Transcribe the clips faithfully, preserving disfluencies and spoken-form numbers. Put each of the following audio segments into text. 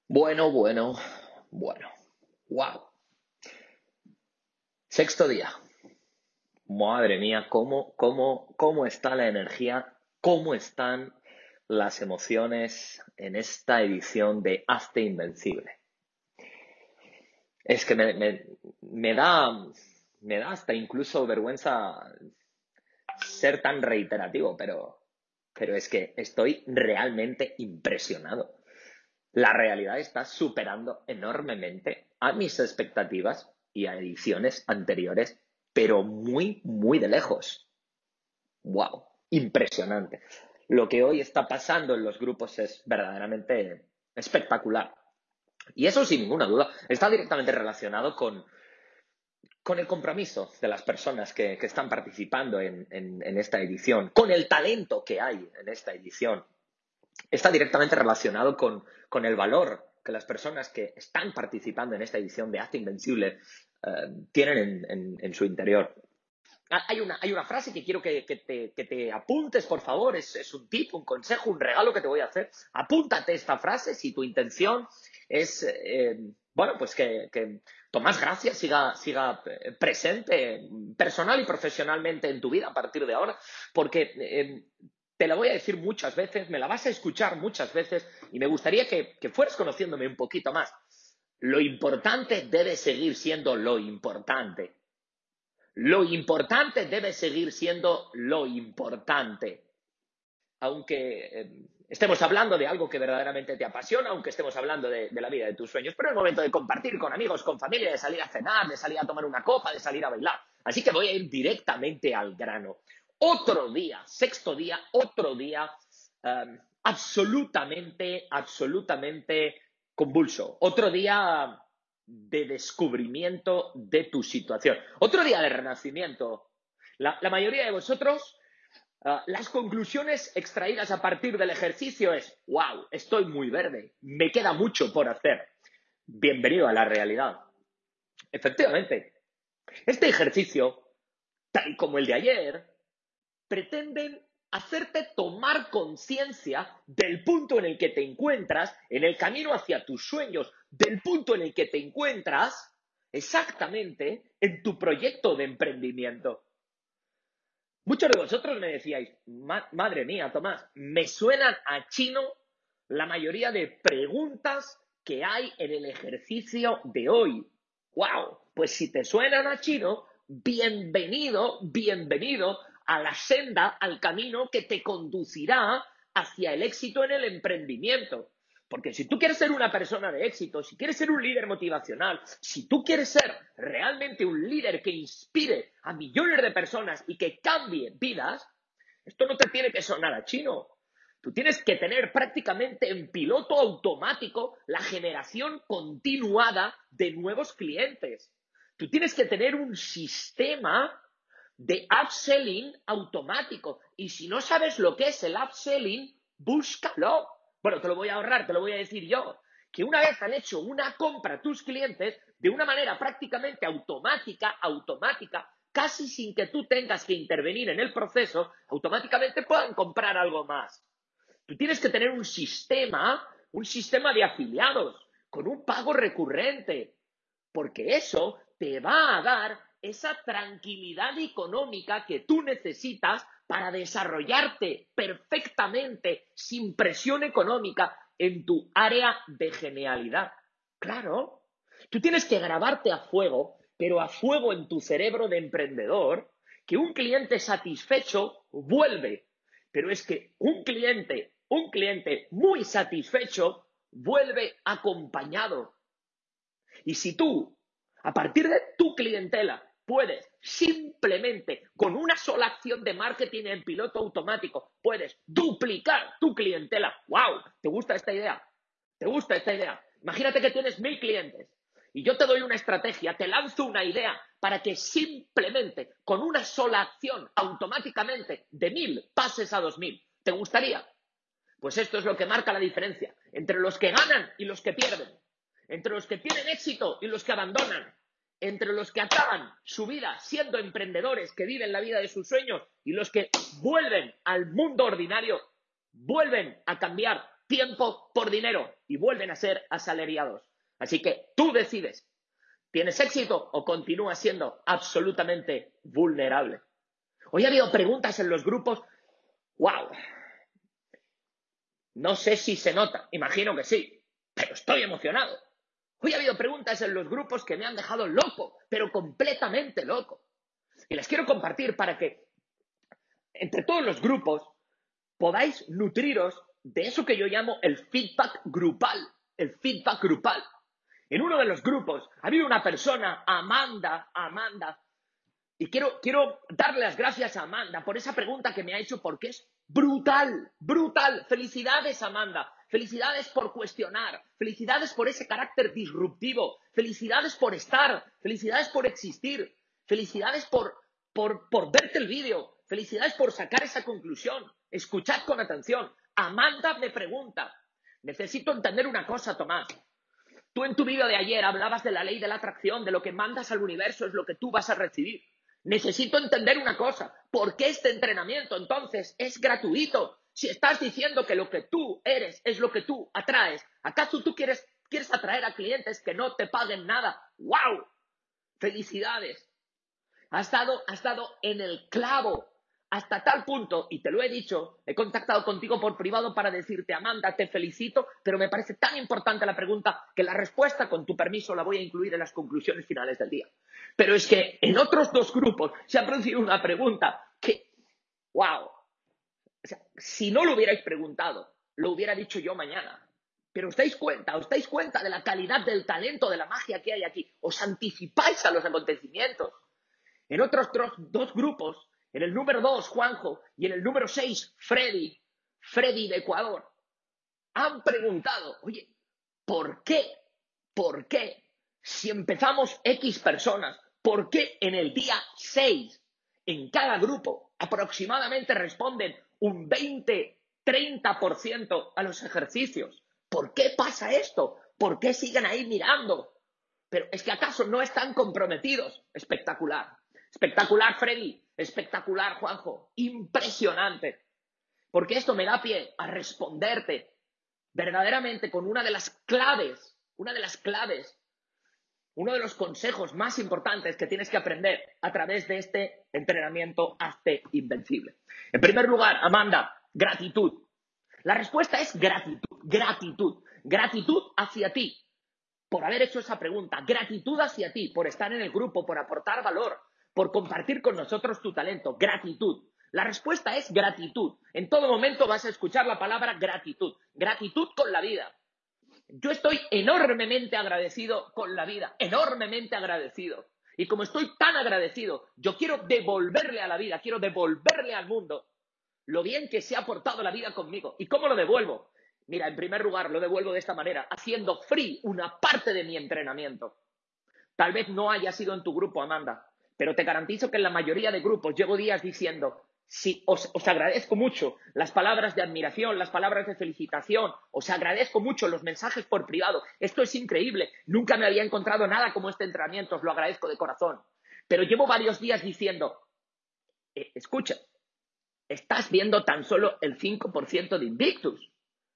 Bueno, bueno, bueno. Wow. Sexto día. Madre mía, cómo, cómo, cómo está la energía, cómo están las emociones en esta edición de Hazte Invencible. Es que me, me- me da, me da hasta incluso vergüenza ser tan reiterativo, pero, pero es que estoy realmente impresionado. La realidad está superando enormemente a mis expectativas y a ediciones anteriores, pero muy, muy de lejos. ¡Wow! Impresionante. Lo que hoy está pasando en los grupos es verdaderamente espectacular. Y eso, sin ninguna duda, está directamente relacionado con, con el compromiso de las personas que, que están participando en, en, en esta edición, con el talento que hay en esta edición. Está directamente relacionado con, con el valor que las personas que están participando en esta edición de Hazte Invencible eh, tienen en, en, en, su interior. Hay una, hay una frase que quiero que, que, te, que te apuntes, por favor. Es, es un tip, un consejo, un regalo que te voy a hacer. Apúntate esta frase si tu intención es, eh, bueno, pues que, que Tomás Gracia siga, siga presente personal y profesionalmente en tu vida a partir de ahora, porque eh, te la voy a decir muchas veces, me la vas a escuchar muchas veces y me gustaría que, que fueras conociéndome un poquito más. Lo importante debe seguir siendo lo importante. Lo importante debe seguir siendo lo importante. Aunque eh, estemos hablando de algo que verdaderamente te apasiona, aunque estemos hablando de, de la vida de tus sueños, pero es el momento de compartir con amigos, con familia, de salir a cenar, de salir a tomar una copa, de salir a bailar. Así que voy a ir directamente al grano. Otro día, sexto día, otro día eh, absolutamente, absolutamente convulso. Otro día de descubrimiento de tu situación. Otro día de renacimiento. La, la mayoría de vosotros, uh, las conclusiones extraídas a partir del ejercicio es, wow, estoy muy verde, me queda mucho por hacer. Bienvenido a la realidad. Efectivamente, este ejercicio, tal y como el de ayer, pretenden hacerte tomar conciencia del punto en el que te encuentras, en el camino hacia tus sueños, del punto en el que te encuentras exactamente en tu proyecto de emprendimiento. Muchos de vosotros me decíais, Ma madre mía, Tomás, me suenan a chino la mayoría de preguntas que hay en el ejercicio de hoy. ¡Wow! Pues si te suenan a chino, bienvenido, bienvenido a la senda, al camino que te conducirá hacia el éxito en el emprendimiento. Porque si tú quieres ser una persona de éxito, si quieres ser un líder motivacional, si tú quieres ser realmente un líder que inspire a millones de personas y que cambie vidas, esto no te tiene que sonar a chino. Tú tienes que tener prácticamente en piloto automático la generación continuada de nuevos clientes. Tú tienes que tener un sistema de upselling automático. Y si no sabes lo que es el upselling, búscalo. Bueno, te lo voy a ahorrar, te lo voy a decir yo. Que una vez han hecho una compra tus clientes, de una manera prácticamente automática, automática, casi sin que tú tengas que intervenir en el proceso, automáticamente puedan comprar algo más. Tú tienes que tener un sistema, un sistema de afiliados, con un pago recurrente, porque eso te va a dar esa tranquilidad económica que tú necesitas para desarrollarte perfectamente, sin presión económica, en tu área de genialidad. Claro, tú tienes que grabarte a fuego, pero a fuego en tu cerebro de emprendedor, que un cliente satisfecho vuelve. Pero es que un cliente, un cliente muy satisfecho vuelve acompañado. Y si tú, a partir de tu clientela, puedes simplemente, con una sola acción de marketing en piloto automático, puedes duplicar tu clientela. ¡Wow! ¿Te gusta esta idea? ¿Te gusta esta idea? Imagínate que tienes mil clientes y yo te doy una estrategia, te lanzo una idea para que simplemente, con una sola acción, automáticamente, de mil pases a dos mil. ¿Te gustaría? Pues esto es lo que marca la diferencia entre los que ganan y los que pierden, entre los que tienen éxito y los que abandonan, entre los que acaban su vida siendo emprendedores que viven la vida de sus sueños y los que vuelven al mundo ordinario, vuelven a cambiar tiempo por dinero y vuelven a ser asalariados. Así que tú decides, ¿tienes éxito o continúas siendo absolutamente vulnerable? Hoy ha habido preguntas en los grupos. ¡Wow! No sé si se nota, imagino que sí, pero estoy emocionado. Hoy ha habido preguntas en los grupos que me han dejado loco, pero completamente loco. Y las quiero compartir para que entre todos los grupos podáis nutriros de eso que yo llamo el feedback grupal. El feedback grupal. En uno de los grupos ha habido una persona, Amanda, Amanda, y quiero, quiero darle las gracias a Amanda por esa pregunta que me ha hecho porque es brutal, brutal. Felicidades, Amanda. Felicidades por cuestionar. Felicidades por ese carácter disruptivo. Felicidades por estar. Felicidades por existir. Felicidades por, por, por verte el vídeo. Felicidades por sacar esa conclusión. Escuchad con atención. Amanda me pregunta. Necesito entender una cosa, Tomás. Tú en tu vídeo de ayer hablabas de la ley de la atracción, de lo que mandas al universo es lo que tú vas a recibir. Necesito entender una cosa. ¿Por qué este entrenamiento entonces es gratuito? Si estás diciendo que lo que tú eres es lo que tú atraes, ¿acaso tú quieres, quieres atraer a clientes que no te paguen nada? ¡Wow! ¡Felicidades! Has dado, has dado en el clavo. Hasta tal punto, y te lo he dicho, he contactado contigo por privado para decirte, Amanda, te felicito, pero me parece tan importante la pregunta que la respuesta, con tu permiso, la voy a incluir en las conclusiones finales del día. Pero es que en otros dos grupos se ha producido una pregunta que, wow, o sea, si no lo hubierais preguntado, lo hubiera dicho yo mañana. Pero os dais cuenta, os dais cuenta de la calidad del talento, de la magia que hay aquí. Os anticipáis a los acontecimientos. En otros dos grupos, en el número dos, Juanjo, y en el número seis, Freddy, Freddy de Ecuador, han preguntado, oye, ¿por qué? ¿Por qué? Si empezamos X personas, ¿por qué en el día seis, en cada grupo, aproximadamente responden un veinte, treinta por ciento a los ejercicios? ¿Por qué pasa esto? ¿Por qué siguen ahí mirando? Pero es que ¿acaso no están comprometidos? Espectacular. Espectacular, Freddy. Espectacular, Juanjo. Impresionante. Porque esto me da pie a responderte verdaderamente con una de las claves, una de las claves, uno de los consejos más importantes que tienes que aprender a través de este entrenamiento Hazte Invencible. En primer lugar, Amanda, gratitud. La respuesta es gratitud, gratitud. Gratitud hacia ti por haber hecho esa pregunta. Gratitud hacia ti por estar en el grupo, por aportar valor, por compartir con nosotros tu talento. Gratitud. La respuesta es gratitud. En todo momento vas a escuchar la palabra gratitud. Gratitud con la vida. Yo estoy enormemente agradecido con la vida. Enormemente agradecido. Y como estoy tan agradecido, yo quiero devolverle a la vida, quiero devolverle al mundo lo bien que se ha portado la vida conmigo. ¿Y cómo lo devuelvo? Mira, en primer lugar, lo devuelvo de esta manera, haciendo free una parte de mi entrenamiento. Tal vez no haya sido en tu grupo, Amanda, pero te garantizo que en la mayoría de grupos llevo días diciendo, sí, os, os agradezco mucho las palabras de admiración, las palabras de felicitación, os agradezco mucho los mensajes por privado. Esto es increíble, nunca me había encontrado nada como este entrenamiento, os lo agradezco de corazón. Pero llevo varios días diciendo, eh, escucha, estás viendo tan solo el cinco por ciento de Invictus.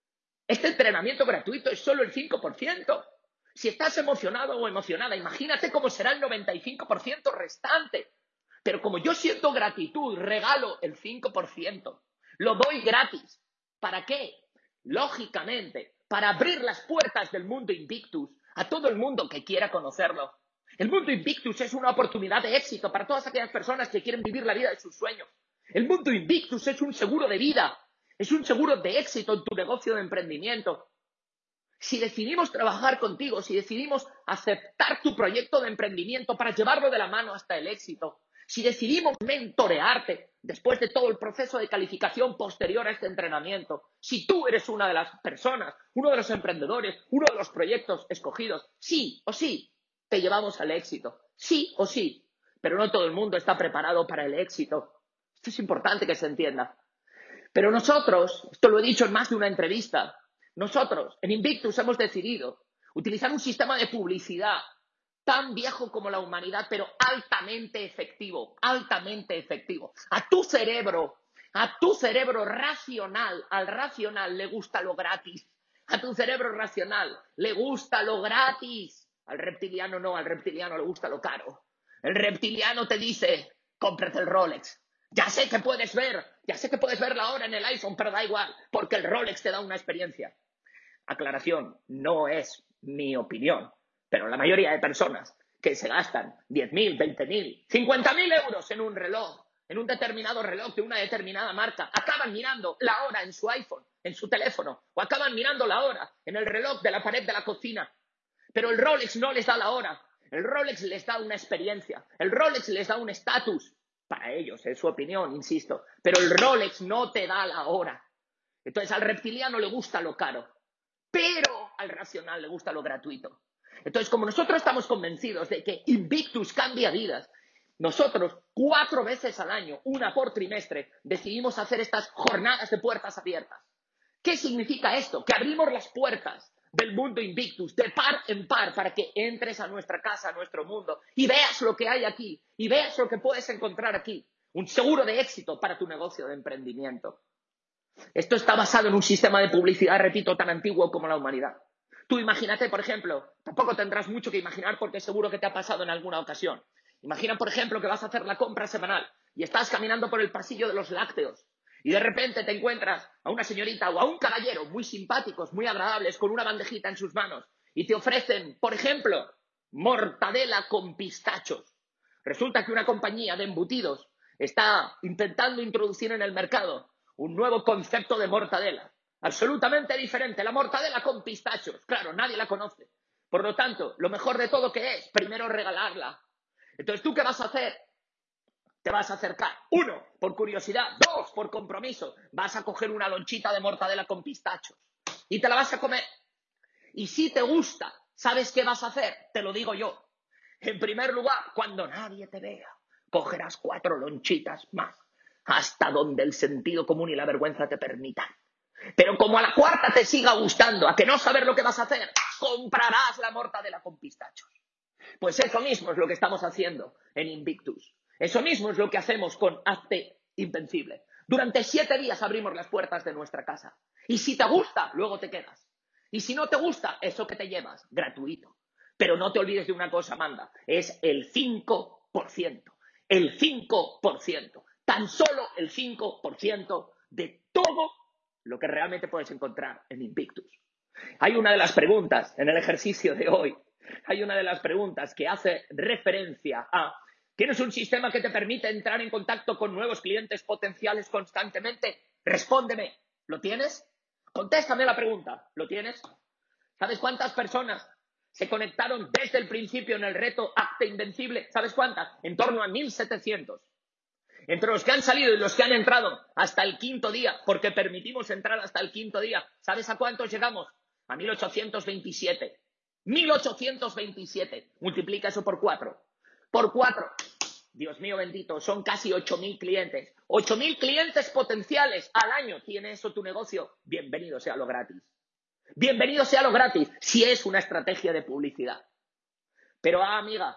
Este entrenamiento gratuito es solo el cinco por ciento. Si estás emocionado o emocionada, imagínate cómo será el noventa y cinco por ciento restante. Pero como yo siento gratitud, regalo el cinco por ciento. Lo doy gratis. ¿Para qué? Lógicamente, para abrir las puertas del mundo Invictus a todo el mundo que quiera conocerlo. El mundo Invictus es una oportunidad de éxito para todas aquellas personas que quieren vivir la vida de sus sueños. El mundo Invictus es un seguro de vida. Es un seguro de éxito en tu negocio de emprendimiento. Si decidimos trabajar contigo, si decidimos aceptar tu proyecto de emprendimiento para llevarlo de la mano hasta el éxito, si decidimos mentorearte después de todo el proceso de calificación posterior a este entrenamiento, si tú eres una de las personas, uno de los emprendedores, uno de los proyectos escogidos, sí o sí, te llevamos al éxito. Sí o sí. Pero no todo el mundo está preparado para el éxito. Esto es importante que se entienda. Pero nosotros, esto lo he dicho en más de una entrevista, nosotros en Invictus hemos decidido utilizar un sistema de publicidad tan viejo como la humanidad, pero altamente efectivo, altamente efectivo. A tu cerebro A tu cerebro racional, al racional le gusta lo gratis. A tu cerebro racional le gusta lo gratis. Al reptiliano no, al reptiliano le gusta lo caro. El reptiliano te dice, cómprate el Rolex. Ya sé que puedes ver, ya sé que puedes ver la hora en el iPhone, pero da igual, porque el Rolex te da una experiencia. Aclaración, no es mi opinión, pero la mayoría de personas que se gastan diez mil, veinte mil, cincuenta mil euros en un reloj, en un determinado reloj de una determinada marca, acaban mirando la hora en su iPhone, en su teléfono, o acaban mirando la hora en el reloj de la pared de la cocina. Pero el Rolex no les da la hora, el Rolex les da una experiencia, el Rolex les da un estatus. Para ellos, es su opinión, insisto, pero el Rolex no te da la hora. Entonces al reptiliano le gusta lo caro, pero al racional le gusta lo gratuito. Entonces, como nosotros estamos convencidos de que Invictus cambia vidas, nosotros cuatro veces al año, una por trimestre, decidimos hacer estas jornadas de puertas abiertas. ¿Qué significa esto? Que abrimos las puertas del mundo Invictus de par en par para que entres a nuestra casa, a nuestro mundo y veas lo que hay aquí y veas lo que puedes encontrar aquí. Un seguro de éxito para tu negocio de emprendimiento. Esto está basado en un sistema de publicidad, repito, tan antiguo como la humanidad. Tú imagínate, por ejemplo, tampoco tendrás mucho que imaginar porque seguro que te ha pasado en alguna ocasión. Imagina, por ejemplo, que vas a hacer la compra semanal y estás caminando por el pasillo de los lácteos y de repente te encuentras a una señorita o a un caballero muy simpáticos, muy agradables, con una bandejita en sus manos y te ofrecen, por ejemplo, mortadela con pistachos. Resulta que una compañía de embutidos está intentando introducir en el mercado un nuevo concepto de mortadela, absolutamente diferente, la mortadela con pistachos. Claro, nadie la conoce. Por lo tanto, lo mejor de todo que es, primero regalarla. Entonces, ¿tú qué vas a hacer? Te vas a acercar, uno, por curiosidad, dos, por compromiso, vas a coger una lonchita de mortadela con pistachos y te la vas a comer. Y si te gusta, ¿sabes qué vas a hacer? Te lo digo yo. En primer lugar, cuando nadie te vea, cogerás cuatro lonchitas más, hasta donde el sentido común y la vergüenza te permitan. Pero como a la cuarta te siga gustando, a que no saber lo que vas a hacer, comprarás la mortadela con pistachos. Pues eso mismo es lo que estamos haciendo en Invictus. Eso mismo es lo que hacemos con Hazte Invencible. Durante siete días abrimos las puertas de nuestra casa. Y si te gusta, luego te quedas. Y si no te gusta, eso que te llevas, gratuito. Pero no te olvides de una cosa, Amanda, es el cinco por ciento. El cinco por ciento. Tan solo el cinco por ciento de todo lo que realmente puedes encontrar en Invictus. Hay una de las preguntas en el ejercicio de hoy, hay una de las preguntas que hace referencia a ¿tienes un sistema que te permite entrar en contacto con nuevos clientes potenciales constantemente? Respóndeme, ¿lo tienes? Contéstame la pregunta, ¿lo tienes? ¿Sabes cuántas personas se conectaron desde el principio en el reto Hazte Invencible? ¿Sabes cuántas? En torno a mil setecientos. Entre los que han salido y los que han entrado hasta el quinto día, porque permitimos entrar hasta el quinto día, ¿sabes a cuántos llegamos? A mil ochocientos veintisiete. mil ochocientos veintisiete. Multiplica eso por cuatro. Por cuatro. Dios mío bendito, son casi ocho mil clientes. ocho mil clientes potenciales al año. ¿Tiene eso tu negocio? Bienvenido sea lo gratis. Bienvenido sea lo gratis, si es una estrategia de publicidad. Pero, ah, amiga,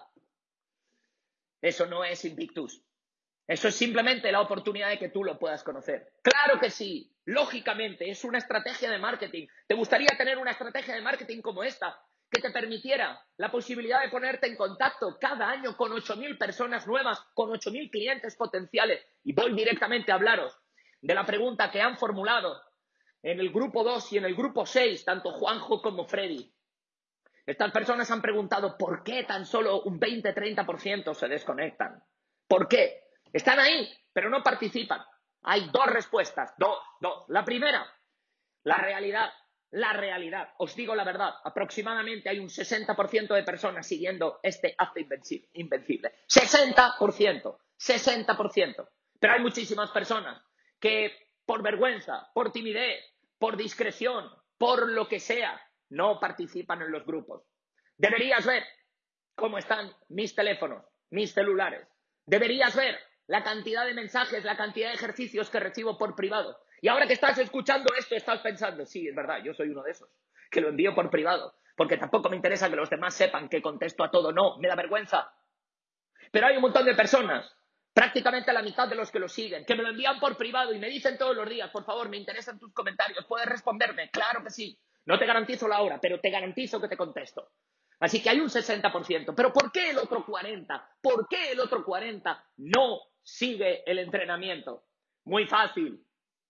eso no es Invictus. Eso es simplemente la oportunidad de que tú lo puedas conocer. ¡Claro que sí! Lógicamente, es una estrategia de marketing. ¿Te gustaría tener una estrategia de marketing como esta? Que te permitiera la posibilidad de ponerte en contacto cada año con ocho mil personas nuevas, con ocho mil clientes potenciales. Y voy directamente a hablaros de la pregunta que han formulado en el grupo dos y en el grupo seis, tanto Juanjo como Freddy. Estas personas han preguntado ¿por qué tan solo un veinte a treinta por ciento se desconectan? ¿Por qué? Están ahí, pero no participan. Hay dos respuestas, dos, dos. La primera, la realidad, la realidad. Os digo la verdad, aproximadamente hay un sesenta por ciento de personas siguiendo este Hazte Invencible. sesenta por ciento, sesenta por ciento. Pero hay muchísimas personas que por vergüenza, por timidez, por discreción, por lo que sea, no participan en los grupos. Deberías ver cómo están mis teléfonos, mis celulares. Deberías ver la cantidad de mensajes, la cantidad de ejercicios que recibo por privado. Y ahora que estás escuchando esto, estás pensando, sí, es verdad, yo soy uno de esos, que lo envío por privado, porque tampoco me interesa que los demás sepan que contesto a todo. No, me da vergüenza. Pero hay un montón de personas prácticamente la mitad de los que lo siguen, que me lo envían por privado y me dicen todos los días, por favor, me interesan tus comentarios, ¿puedes responderme? Claro que sí. No te garantizo la hora, pero te garantizo que te contesto. Así que hay un sesenta por ciento. ¿Pero por qué el otro cuarenta por ciento? ¿Por qué el otro cuarenta por ciento no sigue el entrenamiento? Muy fácil.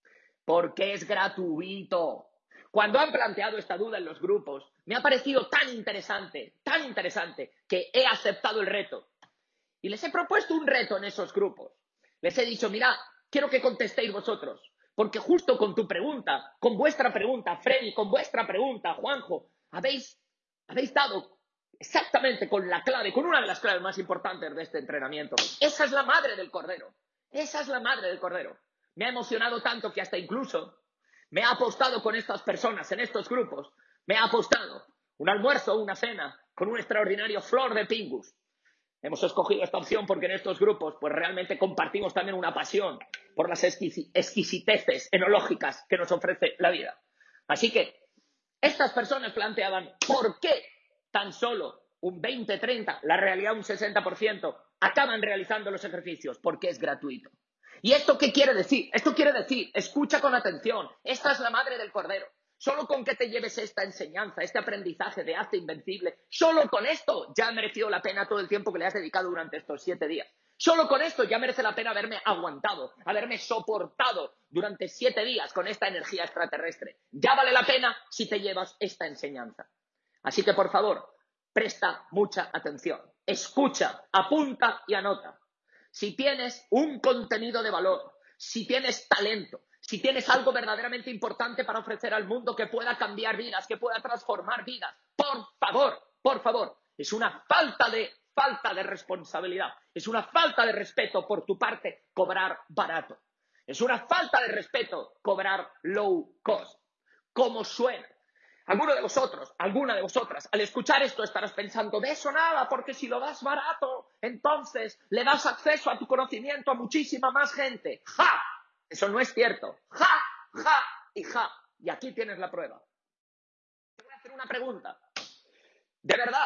Porque es gratuito. Cuando han planteado esta duda en los grupos, me ha parecido tan interesante, tan interesante, que he aceptado el reto. Y les he propuesto un reto en esos grupos. Les he dicho, mira, quiero que contestéis vosotros. Porque justo con tu pregunta, con vuestra pregunta, Freddy, con vuestra pregunta, Juanjo, habéis, habéis dado exactamente con la clave, con una de las claves más importantes de este entrenamiento. Esa es la madre del cordero. Esa es la madre del cordero. Me ha emocionado tanto que hasta incluso me ha apostado con estas personas en estos grupos. Me ha apostado un almuerzo o una cena con un extraordinario flor de pingus. Hemos escogido esta opción porque en estos grupos pues realmente compartimos también una pasión por las exquisi- exquisiteces enológicas que nos ofrece la vida. Así que estas personas planteaban ¿por qué tan solo un veinte treinta, la realidad un sesenta por ciento, acaban realizando los ejercicios? Porque es gratuito. ¿Y esto qué quiere decir? Esto quiere decir, escucha con atención, esta es la madre del cordero. Solo con que te lleves esta enseñanza, este aprendizaje de Hazte Invencible, solo con esto ya ha merecido la pena todo el tiempo que le has dedicado durante estos siete días. Solo con esto ya merece la pena haberme aguantado, haberme soportado durante siete días con esta energía extraterrestre. Ya vale la pena si te llevas esta enseñanza. Así que, por favor, presta mucha atención. Escucha, apunta y anota. Si tienes un contenido de valor, si tienes talento, si tienes algo verdaderamente importante para ofrecer al mundo que pueda cambiar vidas, que pueda transformar vidas, por favor, por favor, es una falta de, falta de responsabilidad, es una falta de respeto por tu parte cobrar barato. Es una falta de respeto cobrar low cost. ¿Cómo suena? Alguno de vosotros, alguna de vosotras, al escuchar esto estarás pensando, de eso nada, porque si lo das barato, entonces le das acceso a tu conocimiento a muchísima más gente. ¡Ja! Eso no es cierto. ¡Ja! ¡Ja! Y ja. Y aquí tienes la prueba. Te voy a hacer una pregunta. De verdad,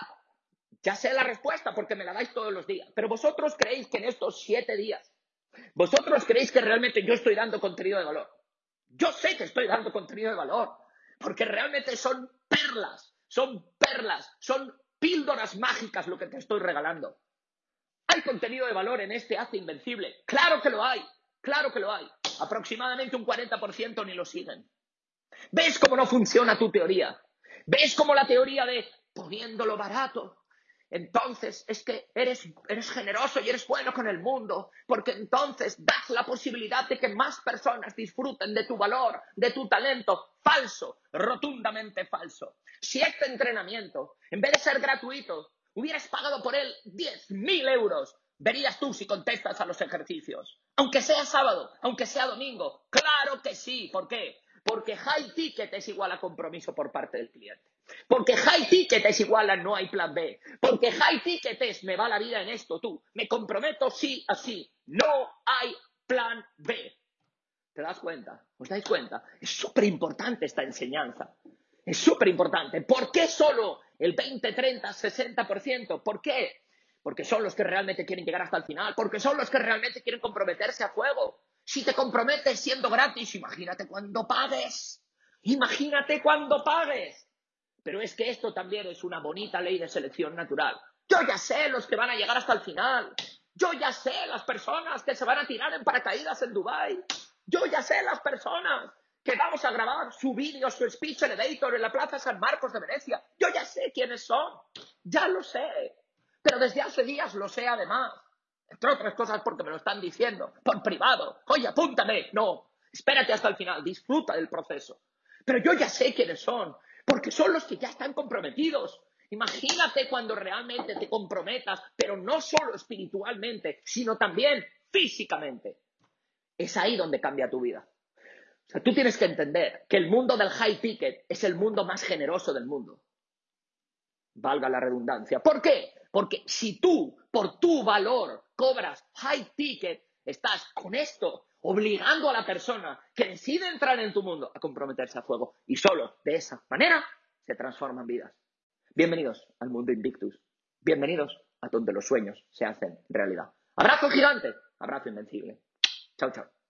ya sé la respuesta porque me la dais todos los días, pero vosotros creéis que en estos siete días, vosotros creéis que realmente yo estoy dando contenido de valor. Yo sé que estoy dando contenido de valor. Porque realmente son perlas, son perlas, son píldoras mágicas lo que te estoy regalando. ¿Hay contenido de valor en este Hazte Invencible? ¡Claro que lo hay! ¡Claro que lo hay! Aproximadamente un cuarenta por ciento ni lo siguen. ¿Ves cómo no funciona tu teoría? ¿Ves cómo la teoría de poniéndolo barato? Entonces es que eres, eres generoso y eres bueno con el mundo, porque entonces das la posibilidad de que más personas disfruten de tu valor, de tu talento. Falso, rotundamente falso. Si este entrenamiento, en vez de ser gratuito, hubieras pagado por él diez mil euros, verías tú si contestas a los ejercicios. Aunque sea sábado, aunque sea domingo. Claro que sí. ¿Por qué? Porque high ticket es igual a compromiso por parte del cliente. Porque high ticket es igual a no hay plan B. Porque high ticket es me va la vida en esto tú. Me comprometo sí a sí. No hay plan B. ¿Te das cuenta? ¿Os dais cuenta? Es súper importante esta enseñanza. Es súper importante. ¿Por qué solo el veinte, treinta, sesenta por ciento? ¿Por qué? Porque son los que realmente quieren llegar hasta el final. Porque son los que realmente quieren comprometerse a fuego. Si te comprometes siendo gratis, imagínate cuando pagues. Imagínate cuando pagues. Pero es que esto también es una bonita ley de selección natural. Yo ya sé los que van a llegar hasta el final. Yo ya sé las personas que se van a tirar en paracaídas en Dubái. Yo ya sé las personas que vamos a grabar su vídeo, su speech elevator en la Plaza San Marcos de Venecia. Yo ya sé quiénes son. Ya lo sé. Pero desde hace días lo sé además. Entre otras cosas porque me lo están diciendo. Por privado. Oye, apúntame. No. Espérate hasta el final. Disfruta del proceso. Pero yo ya sé quiénes son. Porque son los que ya están comprometidos. Imagínate cuando realmente te comprometas, pero no solo espiritualmente, sino también físicamente. Es ahí donde cambia tu vida. O sea, tú tienes que entender que el mundo del high ticket es el mundo más generoso del mundo. Valga la redundancia. ¿Por qué? Porque si tú, por tu valor, cobras high ticket, estás con esto obligando a la persona que decide entrar en tu mundo a comprometerse a fuego. Y solo de esa manera se transforman vidas. Bienvenidos al mundo Invictus. Bienvenidos a donde los sueños se hacen realidad. ¡Abrazo gigante! Abrazo invencible. Chao, chao.